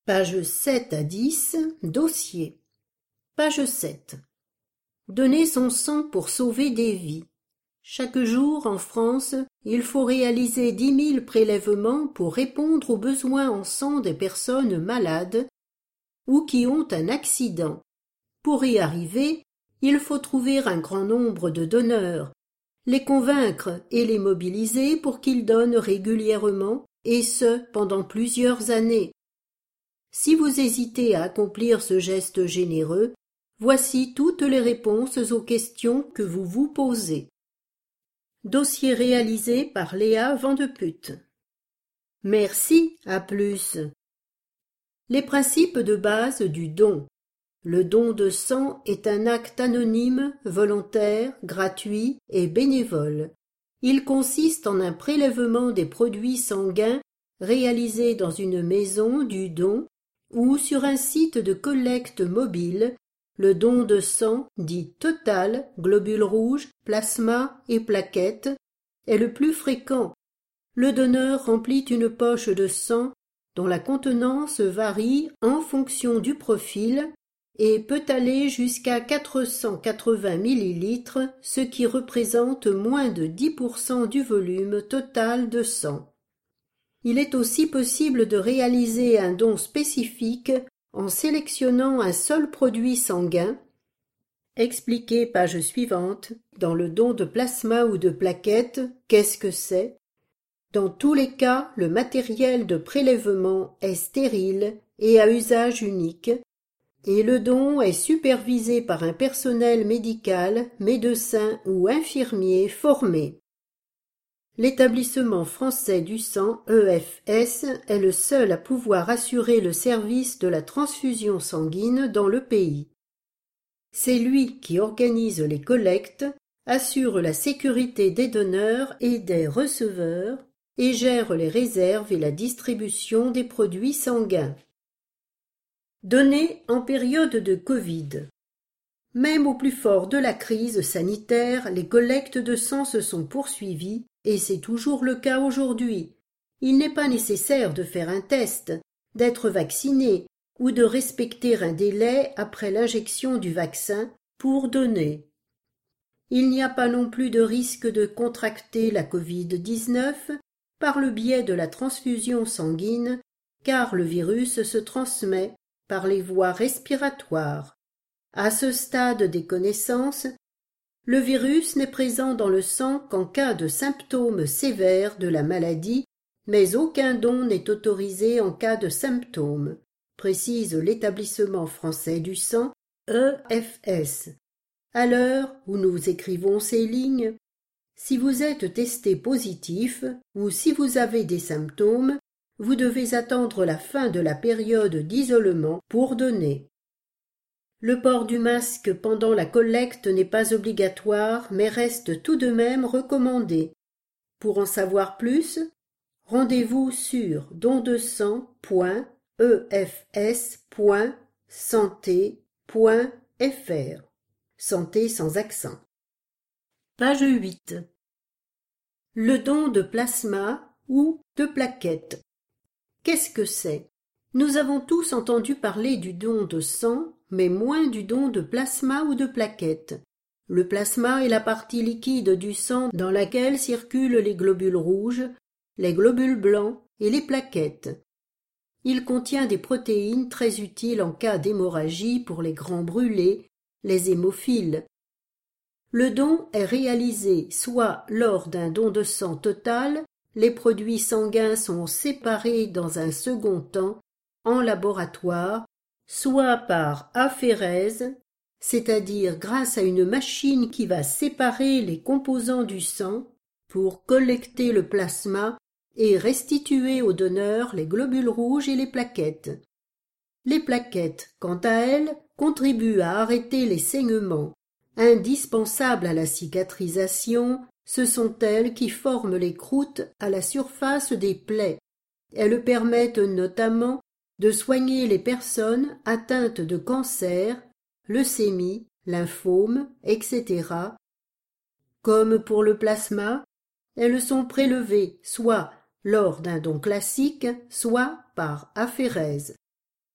Pages 7 à 10, dossier. Page 7. Donner son sang pour sauver des vies. Chaque jour, en France, il faut réaliser 10 000 prélèvements pour répondre aux besoins en sang des personnes malades ou qui ont un accident. Pour y arriver, il faut trouver un grand nombre de donneurs, les convaincre et les mobiliser pour qu'ils donnent régulièrement, et ce, pendant plusieurs années. Si vous hésitez à accomplir ce geste généreux, voici toutes les réponses aux questions que vous vous posez. Dossier réalisé par Léa Vandeput. Merci, à plus. Les principes de base du don. Le don de sang est un acte anonyme, volontaire, gratuit et bénévole. Il consiste en un prélèvement des produits sanguins réalisé dans une maison du don ou sur un site de collecte mobile. Le don de sang, dit total, globules rouges, plasma et plaquettes, est le plus fréquent. Le donneur remplit une poche de sang dont la contenance varie en fonction du profil et peut aller jusqu'à 480 ml, ce qui représente moins de 10% du volume total de sang. Il est aussi possible de réaliser un don spécifique en sélectionnant un seul produit sanguin. Expliquez page suivante. Dans le don de plasma ou de plaquettes, qu'est-ce que c'est? Dans tous les cas, le matériel de prélèvement est stérile et à usage unique, et le don est supervisé par un personnel médical, médecin ou infirmier formé. L'Établissement français du sang, EFS, est le seul à pouvoir assurer le service de la transfusion sanguine dans le pays. C'est lui qui organise les collectes, assure la sécurité des donneurs et des receveurs et gère les réserves et la distribution des produits sanguins. Donner en période de Covid. Même au plus fort de la crise sanitaire, les collectes de sang se sont poursuivies et c'est toujours le cas aujourd'hui. Il n'est pas nécessaire de faire un test, d'être vacciné ou de respecter un délai après l'injection du vaccin pour donner. Il n'y a pas non plus de risque de contracter la Covid-19 par le biais de la transfusion sanguine, car le virus se transmet par les voies respiratoires. À ce stade des connaissances, le virus n'est présent dans le sang qu'en cas de symptômes sévères de la maladie, mais aucun don n'est autorisé en cas de symptômes, précise l'Établissement français du sang, EFS. À l'heure où nous écrivons ces lignes, si vous êtes testé positif ou si vous avez des symptômes, vous devez attendre la fin de la période d'isolement pour donner. Le port du masque pendant la collecte n'est pas obligatoire, mais reste tout de même recommandé. Pour en savoir plus, rendez-vous sur dondesang.efs.santé.fr. Santé sans accent. Page 8. Le don de plasma ou de plaquettes. Qu'est-ce que c'est? Nous avons tous entendu parler du don de sang, mais moins du don de plasma ou de plaquettes. Le plasma est la partie liquide du sang dans laquelle circulent les globules rouges, les globules blancs et les plaquettes. Il contient des protéines très utiles en cas d'hémorragie pour les grands brûlés, les hémophiles. Le don est réalisé soit lors d'un don de sang total, les produits sanguins sont séparés dans un second temps en laboratoire, soit par aphérèse, c'est-à-dire grâce à une machine qui va séparer les composants du sang pour collecter le plasma et restituer au donneur les globules rouges et les plaquettes. Les plaquettes, quant à elles, contribuent à arrêter les saignements. Indispensables à la cicatrisation, ce sont elles qui forment les croûtes à la surface des plaies. Elles permettent notamment de soigner les personnes atteintes de cancer, leucémie, lymphome, etc. Comme pour le plasma, elles sont prélevées soit lors d'un don classique, soit par aphérèse.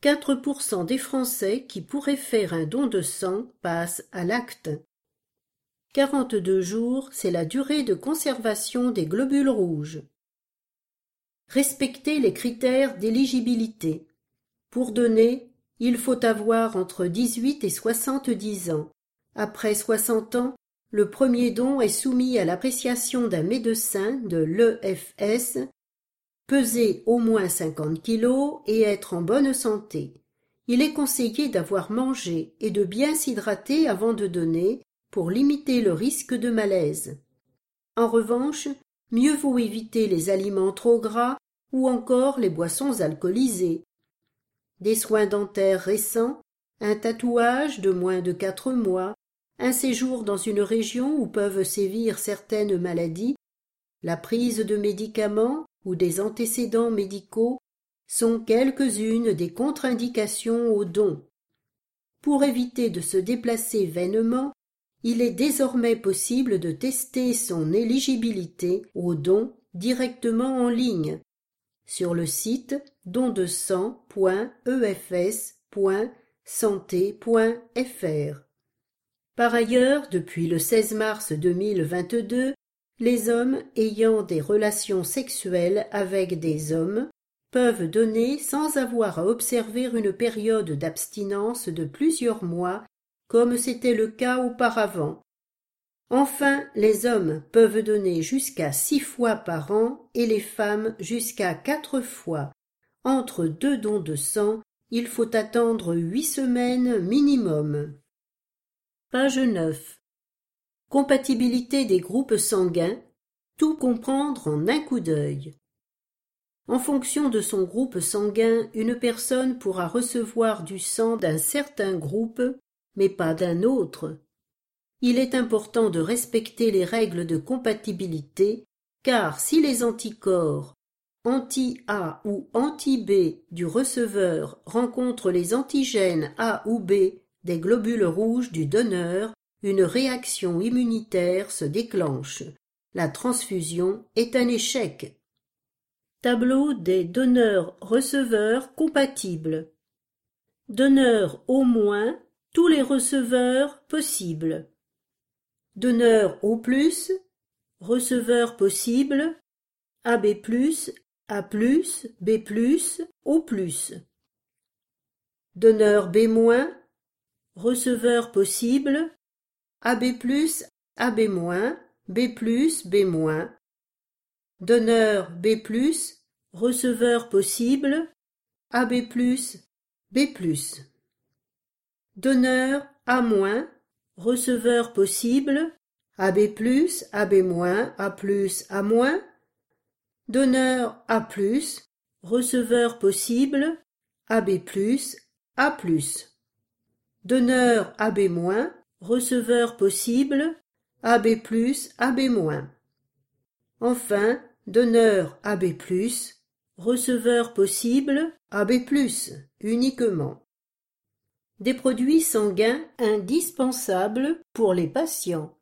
4% des Français qui pourraient faire un don de sang passent à l'acte. 42 jours, c'est la durée de conservation des globules rouges. Respecter les critères d'éligibilité. Pour donner, il faut avoir entre 18 et 70 ans. Après 60 ans, le premier don est soumis à l'appréciation d'un médecin de l'EFS, peser au moins 50 kg et être en bonne santé. Il est conseillé d'avoir mangé et de bien s'hydrater avant de donner pour limiter le risque de malaise. En revanche, mieux vaut éviter les aliments trop gras ou encore les boissons alcoolisées. Des soins dentaires récents, un tatouage de moins de 4 mois, un séjour dans une région où peuvent sévir certaines maladies, la prise de médicaments ou des antécédents médicaux sont quelques-unes des contre-indications au don. Pour éviter de se déplacer vainement, il est désormais possible de tester son éligibilité au don directement en ligne sur le site dondesang.efs.santé.fr. Par ailleurs, depuis le 16 mars 2022, les hommes ayant des relations sexuelles avec des hommes peuvent donner sans avoir à observer une période d'abstinence de plusieurs mois, comme c'était le cas auparavant. Enfin, les hommes peuvent donner jusqu'à 6 fois par an et les femmes jusqu'à 4 fois. Entre 2 dons de sang, il faut attendre 8 semaines minimum. Page 9. Compatibilité des groupes sanguins, tout comprendre en un coup d'œil. En fonction de son groupe sanguin, une personne pourra recevoir du sang d'un certain groupe, mais pas d'un autre. Il est important de respecter les règles de compatibilité, car si les anticorps anti-A ou anti-B du receveur rencontrent les antigènes A ou B des globules rouges du donneur, une réaction immunitaire se déclenche. La transfusion est un échec. Tableau des donneurs-receveurs compatibles. Donneur au moins tous les receveurs possibles. Donneur au plus, receveur possible, AB+, A+, B+, O+. Donneur B-, receveur possible, AB+, AB-, B+, B-. Donneur B+, receveur possible, AB+, B+. Donneur A-, receveur possible, AB+, AB-, A+, A-. Donneur A+, receveur possible, AB+, A+. Donneur AB-, receveur possible, AB+, AB-. Enfin, donneur AB+, receveur possible, AB+, uniquement. Des produits sanguins indispensables pour les patients.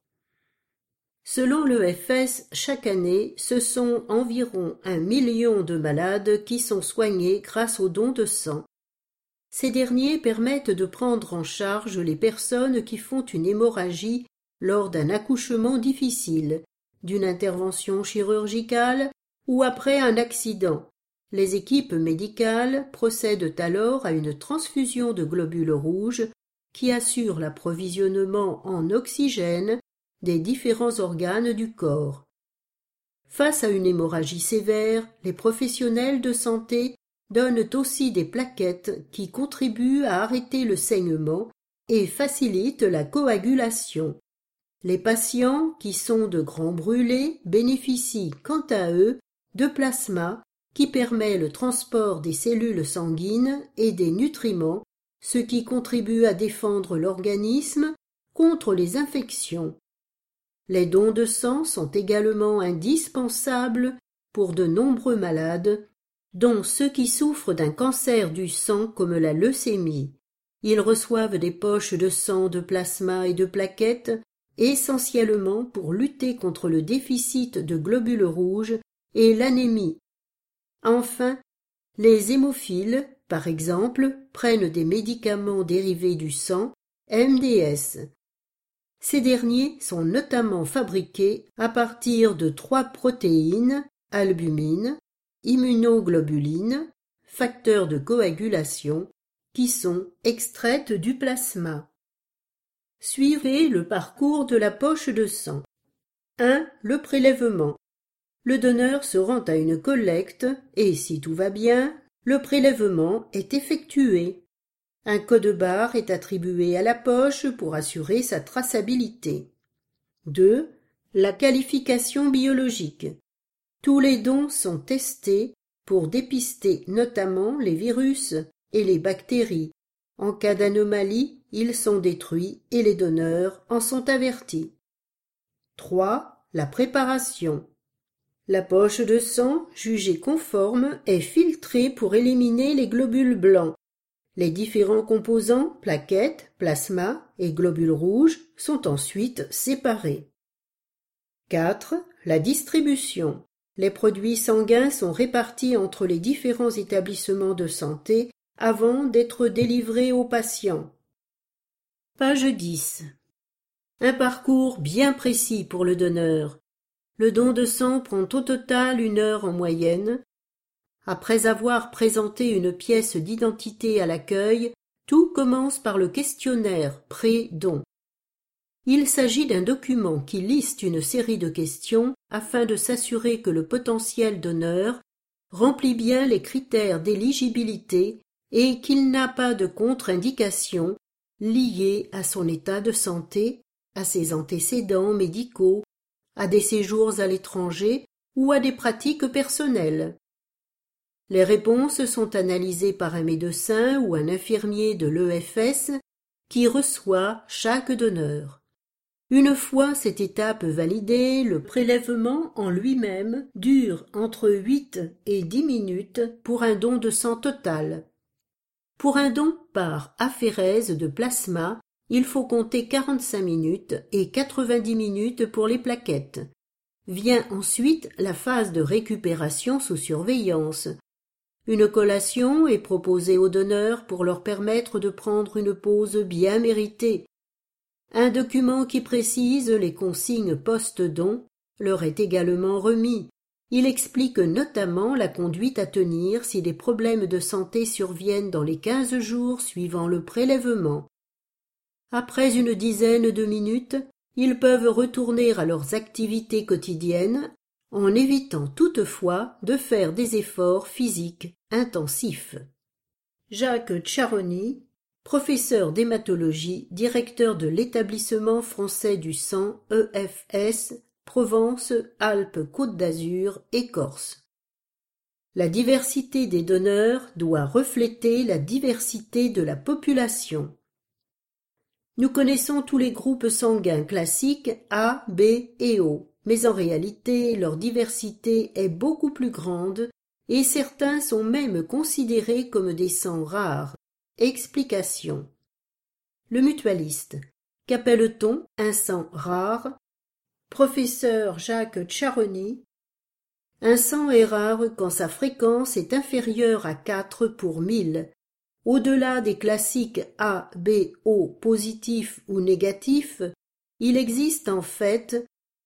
Selon l'EFS, chaque année, ce sont environ 1 million de malades qui sont soignés grâce aux dons de sang. Ces derniers permettent de prendre en charge les personnes qui font une hémorragie lors d'un accouchement difficile, d'une intervention chirurgicale ou après un accident. Les équipes médicales procèdent alors à une transfusion de globules rouges qui assure l'approvisionnement en oxygène des différents organes du corps. Face à une hémorragie sévère, les professionnels de santé donnent aussi des plaquettes qui contribuent à arrêter le saignement et facilitent la coagulation. Les patients qui sont de grands brûlés bénéficient quant à eux de plasma qui permet le transport des cellules sanguines et des nutriments, ce qui contribue à défendre l'organisme contre les infections. Les dons de sang sont également indispensables pour de nombreux malades, dont ceux qui souffrent d'un cancer du sang comme la leucémie. Ils reçoivent des poches de sang, de plasma et de plaquettes, essentiellement pour lutter contre le déficit de globules rouges et l'anémie. Enfin, les hémophiles par exemple, prennent des médicaments dérivés du sang, MDS. Ces derniers sont notamment fabriqués à partir de 3 protéines, albumine, immunoglobuline, facteurs de coagulation, qui sont extraites du plasma. Suivez le parcours de la poche de sang. 1. Le prélèvement. Le donneur se rend à une collecte et, si tout va bien, le prélèvement est effectué. Un code-barre est attribué à la poche pour assurer sa traçabilité. 2. La qualification biologique. Tous les dons sont testés pour dépister notamment les virus et les bactéries. En cas d'anomalie, ils sont détruits et les donneurs en sont avertis. 3. La préparation. La poche de sang, jugée conforme, est filtrée pour éliminer les globules blancs. Les différents composants, plaquettes, plasma et globules rouges, sont ensuite séparés. 4. La distribution. Les produits sanguins sont répartis entre les différents établissements de santé avant d'être délivrés aux patients. Page 10. Un parcours bien précis pour le donneur. Le don de sang prend au total 1 heure en moyenne. Après avoir présenté une pièce d'identité à l'accueil, tout commence par le questionnaire pré-don. Il s'agit d'un document qui liste une série de questions afin de s'assurer que le potentiel donneur remplit bien les critères d'éligibilité et qu'il n'a pas de contre-indications liées à son état de santé, à ses antécédents médicaux, à des séjours à l'étranger ou à des pratiques personnelles. Les réponses sont analysées par un médecin ou un infirmier de l'EFS qui reçoit chaque donneur. Une fois cette étape validée, le prélèvement en lui-même dure entre 8 et 10 minutes pour un don de sang total. Pour un don par aphérèse de plasma, il faut compter 45 minutes et 90 minutes pour les plaquettes. Vient ensuite la phase de récupération sous surveillance. Une collation est proposée aux donneurs pour leur permettre de prendre une pause bien méritée. Un document qui précise les consignes post-don leur est également remis. Il explique notamment la conduite à tenir si des problèmes de santé surviennent dans les 15 jours suivant le prélèvement. Après une dizaine de minutes, ils peuvent retourner à leurs activités quotidiennes en évitant toutefois de faire des efforts physiques intensifs. Jacques Tcharony, professeur d'hématologie, directeur de l'établissement français du sang EFS, Provence, Alpes, Côte d'Azur et Corse. La diversité des donneurs doit refléter la diversité de la population. Nous connaissons tous les groupes sanguins classiques A, B et O, mais en réalité leur diversité est beaucoup plus grande et certains sont même considérés comme des sangs rares. Explication. Le mutualiste. Qu'appelle-t-on un sang rare? Professeur Jacques Tcharony. Un sang est rare quand sa fréquence est inférieure à 4 pour 1000. Au-delà des classiques A, B, O positifs ou négatifs, il existe en fait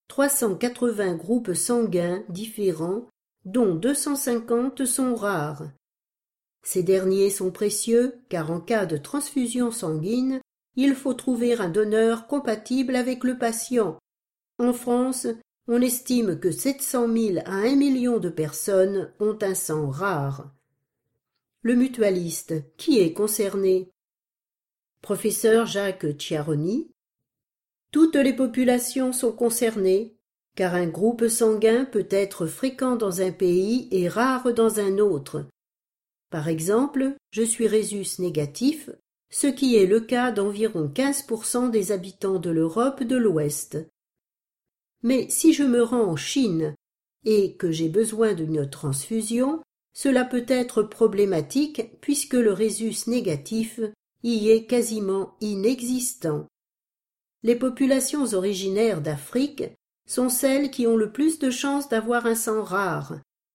380 groupes sanguins différents, dont 250 sont rares. Ces derniers sont précieux car en cas de transfusion sanguine, il faut trouver un donneur compatible avec le patient. En France, on estime que 700 000 à 1 million de personnes ont un sang rare. Le mutualiste, qui est concerné? Professeur Jacques Tcharony. Toutes les populations sont concernées, car un groupe sanguin peut être fréquent dans un pays et rare dans un autre. Par exemple, je suis rhésus négatif, ce qui est le cas d'environ 15% des habitants de l'Europe de l'Ouest. Mais si je me rends en Chine et que j'ai besoin d'une transfusion, cela peut être problématique puisque le rhésus négatif y est quasiment inexistant. Les populations originaires d'Afrique sont celles qui ont le plus de chances d'avoir un sang rare.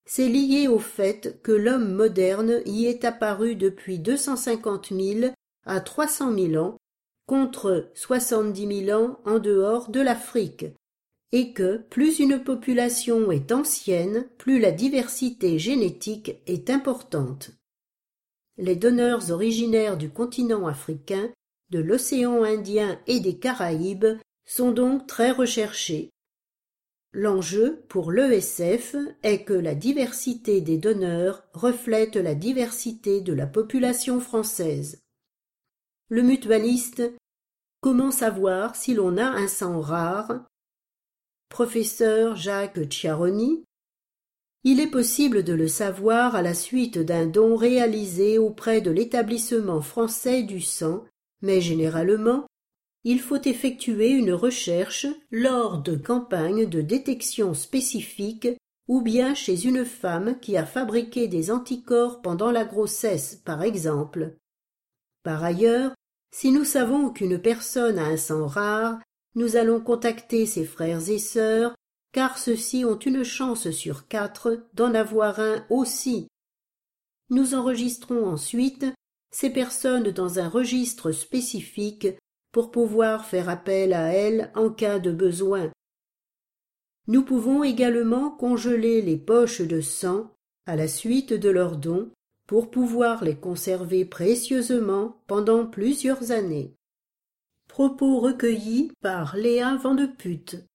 c'est lié au fait que l'homme moderne y est apparu depuis 250 000 à 300 000 ans, contre 70 000 ans en dehors de l'Afrique, et que plus une population est ancienne, plus la diversité génétique est importante. Les donneurs originaires du continent africain, de l'océan Indien et des Caraïbes sont donc très recherchés. L'enjeu pour l'ESF est que la diversité des donneurs reflète la diversité de la population française. Le mutualiste: comment savoir si l'on a un sang rare? Professeur Jacques Chiaroni: il est possible de le savoir à la suite d'un don réalisé auprès de l'établissement français du sang, mais généralement, il faut effectuer une recherche lors de campagnes de détection spécifiques ou bien chez une femme qui a fabriqué des anticorps pendant la grossesse, par exemple. Par ailleurs, si nous savons qu'une personne a un sang rare, nous allons contacter ses frères et sœurs, car ceux-ci ont une chance sur 4 d'en avoir un aussi. Nous enregistrons ensuite ces personnes dans un registre spécifique pour pouvoir faire appel à elles en cas de besoin. Nous pouvons également congeler les poches de sang à la suite de leur don pour pouvoir les conserver précieusement pendant plusieurs années. Propos recueillis par Léa Van de Putte.